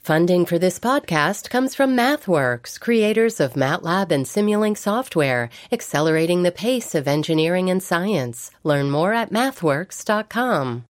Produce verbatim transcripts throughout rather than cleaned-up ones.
Funding for this podcast comes from MathWorks, creators of MATLAB and Simulink software, accelerating the pace of engineering and science. Learn more at mathworks dot com.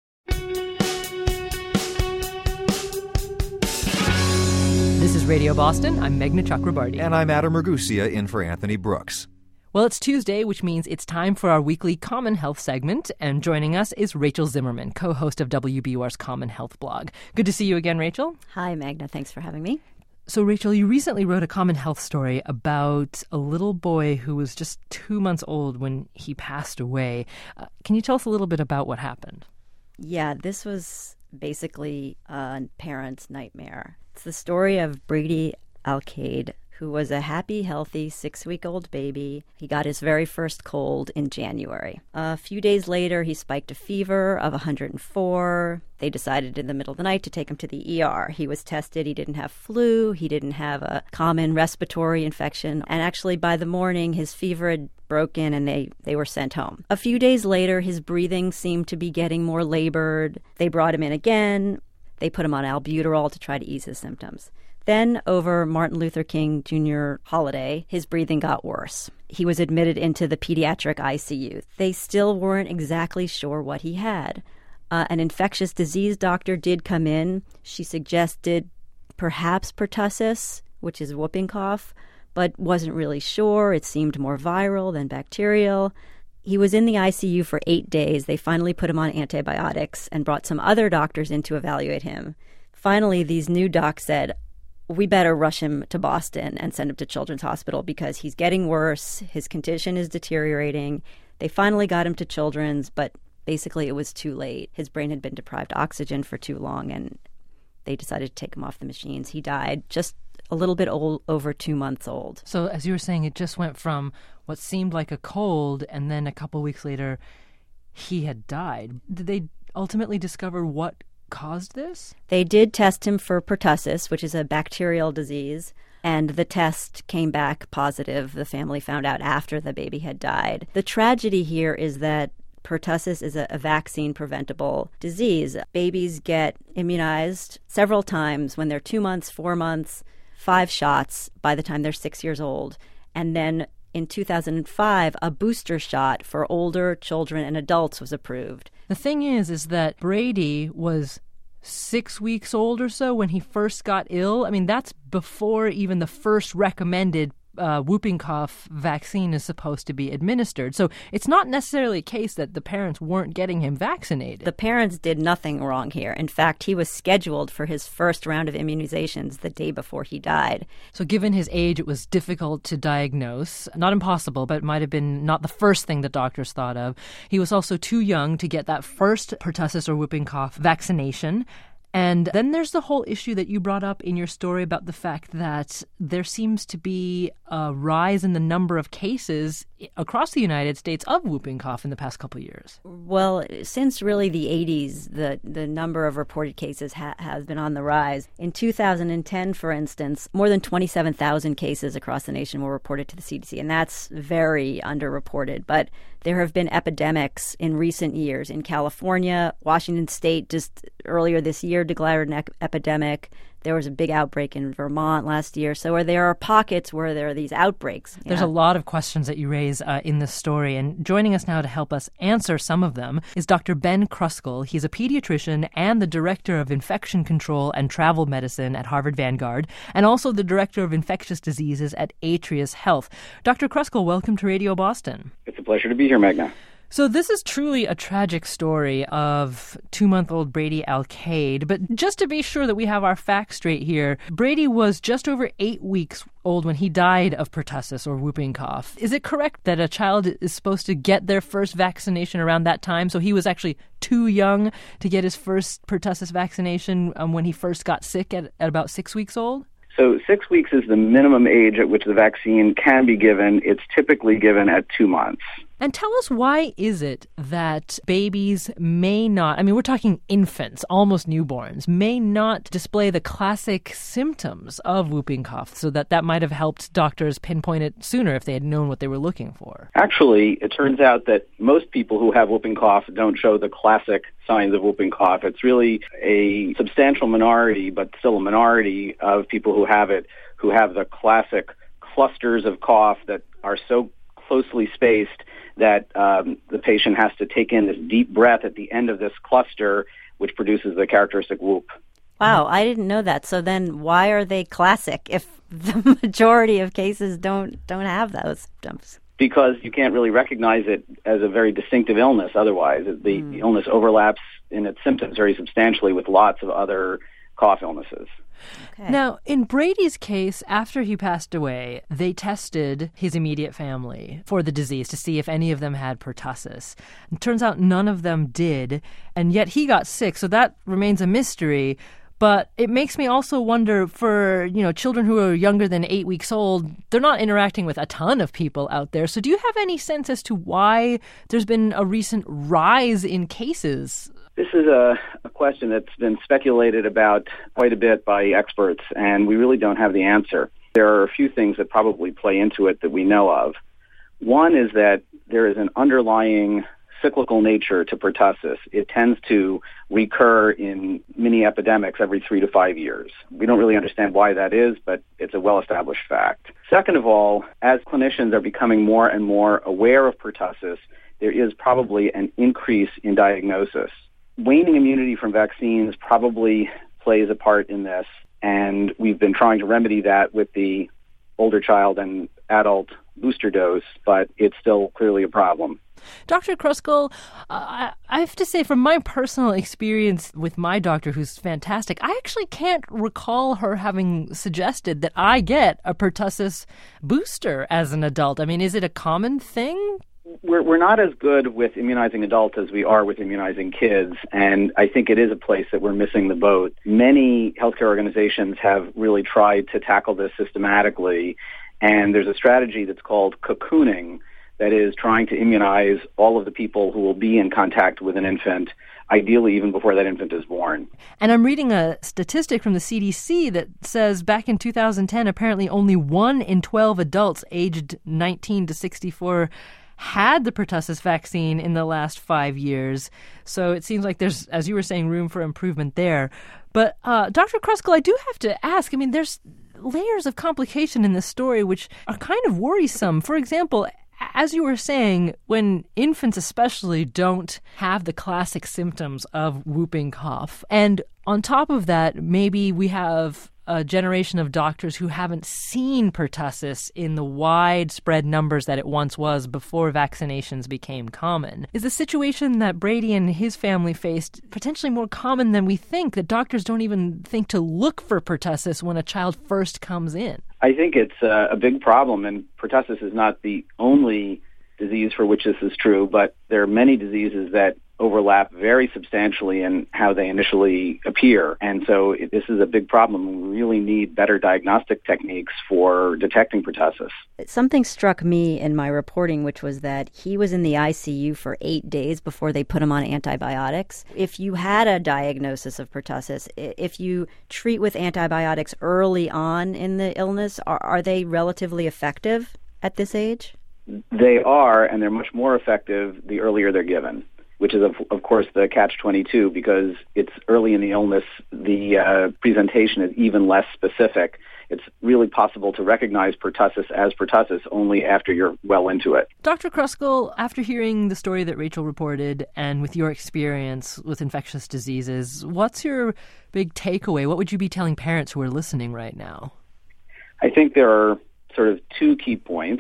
This is Radio Boston. I'm Meghna Chakrabarti. And I'm Adam Ragusia in for Anthony Brooks. Well, it's Tuesday, which means it's time for our weekly Common Health segment. And joining us is Rachel Zimmerman, co-host of W B U R's Common Health blog. Good to see you again, Rachel. Hi, Meghna. Thanks for having me. So, Rachel, you recently wrote a Common Health story about a little boy who was just two months old when he passed away. Uh, can you tell us a little bit about what happened? Yeah, this was basically a parent's nightmare. It's the story of Brady Alcaide, who was a happy, healthy six-week-old baby. He got his very first cold in January. A few days later, he spiked a fever of one hundred four. They decided in the middle of the night to take him to the E R. He was tested. He didn't have flu. He didn't have a common respiratory infection. And actually, by the morning, his fever had broken and they, they were sent home. A few days later, his breathing seemed to be getting more labored. They brought him in again. They put him on albuterol to try to ease his symptoms. Then, over Martin Luther King Junior holiday, his breathing got worse. He was admitted into the pediatric I C U. They still weren't exactly sure what he had. Uh, an infectious disease doctor did come in. She suggested perhaps pertussis, which is whooping cough, but wasn't really sure. It seemed more viral than bacterial. He was in the I C U for eight days. They finally put him on antibiotics and brought some other doctors in to evaluate him. Finally, these new docs said, we better rush him to Boston and send him to Children's Hospital because he's getting worse. His condition is deteriorating. They finally got him to Children's, but basically it was too late. His brain had been deprived of oxygen for too long, and they decided to take him off the machines. He died just a little bit old, over two months old. So as you were saying, it just went from what seemed like a cold, and then a couple weeks later, he had died. Did they ultimately discover what caused this? They did test him for pertussis, which is a bacterial disease, and the test came back positive. The family found out after the baby had died. The tragedy here is that pertussis is a, a vaccine-preventable disease. Babies get immunized several times when they're two months, four months, five shots by the time they're six years old. And then in two thousand five, a booster shot for older children and adults was approved. The thing is, is that Brady was six weeks old or so when he first got ill. I mean, that's before even the first recommended uh, whooping cough vaccine is supposed to be administered. So it's not necessarily a case that the parents weren't getting him vaccinated. The parents did nothing wrong here. In fact, he was scheduled for his first round of immunizations the day before he died. So given his age, it was difficult to diagnose. Not impossible, but it might have been not the first thing the doctors thought of. He was also too young to get that first pertussis or whooping cough vaccination. And then there's the whole issue that you brought up in your story about the fact that there seems to be a rise in the number of cases across the United States of whooping cough in the past couple of years. Well, since really the eighties, the, the number of reported cases ha- has been on the rise. In two thousand ten, for instance, more than twenty-seven thousand cases across the nation were reported to the C D C, and that's very underreported. But there have been epidemics in recent years. In California, Washington State just earlier this year declared an ec- epidemic. There was a big outbreak in Vermont last year. So there are pockets where there are these outbreaks. There's know? a lot of questions that you raise uh, in this story. And joining us now to help us answer some of them is Doctor Ben Kruskal. He's a pediatrician and the director of infection control and travel medicine at Harvard Vanguard, and also the director of infectious diseases at Atrius Health. Doctor Kruskal, welcome to Radio Boston. It's a pleasure to be here, Meghna. So this is truly a tragic story of two-month-old Brady Alcaide. But just to be sure that we have our facts straight here, Brady was just over eight weeks old when he died of pertussis or whooping cough. Is it correct that a child is supposed to get their first vaccination around that time? So he was actually too young to get his first pertussis vaccination um, when he first got sick at, at about six weeks old? So six weeks is the minimum age at which the vaccine can be given. It's typically given at two months. And tell us, why is it that babies may not, I mean, we're talking infants, almost newborns, may not display the classic symptoms of whooping cough, so that that might have helped doctors pinpoint it sooner if they had known what they were looking for? Actually, it turns out that most people who have whooping cough don't show the classic signs of whooping cough. It's really a substantial minority, but still a minority of people who have it, who have the classic clusters of cough that are so closely spaced that um, the patient has to take in this deep breath at the end of this cluster, which produces the characteristic whoop. Wow, I didn't know that. So then why are they classic if the majority of cases don't don't have those symptoms? Because you can't really recognize it as a very distinctive illness otherwise. The, mm. the illness overlaps in its symptoms very substantially with lots of other cough illnesses. Okay. Now, in Brady's case, after he passed away, they tested his immediate family for the disease to see if any of them had pertussis. It turns out none of them did, and yet he got sick, so that remains a mystery. But it makes me also wonder, for, you know, children who are younger than eight weeks old, they're not interacting with a ton of people out there. So do you have any sense as to why there's been a recent rise in cases? This is a, a question that's been speculated about quite a bit by experts, and we really don't have the answer. There are a few things that probably play into it that we know of. One is that there is an underlying cyclical nature to pertussis. It tends to recur in mini epidemics every three to five years. We don't really understand why that is, but it's a well-established fact. Second of all, as clinicians are becoming more and more aware of pertussis, there is probably an increase in diagnosis. Waning immunity from vaccines probably plays a part in this, and we've been trying to remedy that with the older child and adult booster dose, but it's still clearly a problem. Doctor Kruskal, uh, I have to say, from my personal experience with my doctor, who's fantastic, I actually can't recall her having suggested that I get a pertussis booster as an adult. I mean, is it a common thing? We're, we're not as good with immunizing adults as we are with immunizing kids, and I think it is a place that we're missing the boat. Many healthcare organizations have really tried to tackle this systematically, and there's a strategy that's called cocooning, that is trying to immunize all of the people who will be in contact with an infant, ideally even before that infant is born. And I'm reading a statistic from the C D C that says back in two thousand ten, apparently only one in twelve adults aged nineteen to sixty-four had the pertussis vaccine in the last five years. So it seems like there's, as you were saying, room for improvement there. But uh, Doctor Kruskal, I do have to ask, I mean, there's layers of complication in this story which are kind of worrisome. For example, as you were saying, when infants especially don't have the classic symptoms of whooping cough, and on top of that, maybe we have a generation of doctors who haven't seen pertussis in the widespread numbers that it once was before vaccinations became common. Is the situation that Brady and his family faced potentially more common than we think, that doctors don't even think to look for pertussis when a child first comes in? I think it's a, a big problem, and pertussis is not the only disease for which this is true, but there are many diseases that overlap very substantially in how they initially appear. And so it, this is a big problem. We really need better diagnostic techniques for detecting pertussis. Something struck me in my reporting, which was that he was in the I C U for eight days before they put him on antibiotics. If you had a diagnosis of pertussis, if you treat with antibiotics early on in the illness, are, are they relatively effective at this age? They are, and they're much more effective the earlier they're given, which is, of, of course, the catch twenty-two, because it's early in the illness, the uh, presentation is even less specific. It's really possible to recognize pertussis as pertussis only after you're well into it. Doctor Kruskal, after hearing the story that Rachel reported and with your experience with infectious diseases, what's your big takeaway? What would you be telling parents who are listening right now? I think there are sort of two key points.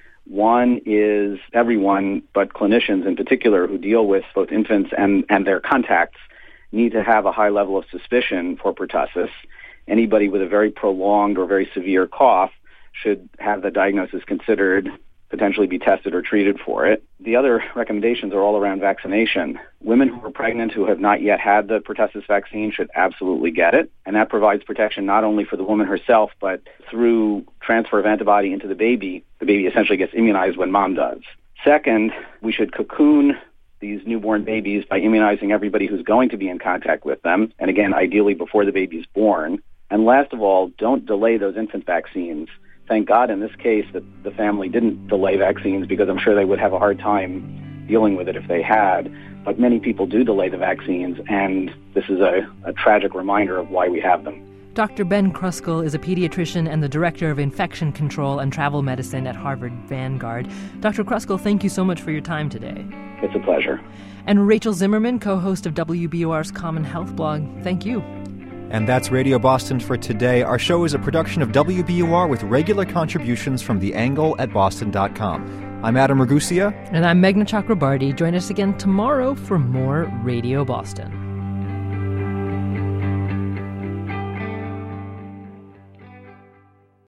One is everyone, but clinicians in particular who deal with both infants and, and their contacts, need to have a high level of suspicion for pertussis. Anybody with a very prolonged or very severe cough should have the diagnosis considered, potentially be tested or treated for it. The other recommendations are all around vaccination. Women who are pregnant who have not yet had the pertussis vaccine should absolutely get it, and that provides protection not only for the woman herself, but through transfer of antibody into the baby, the baby essentially gets immunized when mom does. Second, we should cocoon these newborn babies by immunizing everybody who's going to be in contact with them, and again, ideally before the baby's born. And last of all, don't delay those infant vaccines. Thank God in this case that the family didn't delay vaccines, because I'm sure they would have a hard time dealing with it if they had. But many people do delay the vaccines, and this is a, a tragic reminder of why we have them. Doctor Ben Kruskal is a pediatrician and the director of infection control and travel medicine at Harvard Vanguard. Doctor Kruskal, thank you so much for your time today. It's a pleasure. And Rachel Zimmerman, co-host of W B O R's Common Health blog, thank you. And that's Radio Boston for today. Our show is a production of W B O R with regular contributions from The Angle at boston dot com. I'm Adam Ragusea. And I'm Meghna Chakrabarty. Join us again tomorrow for more Radio Boston.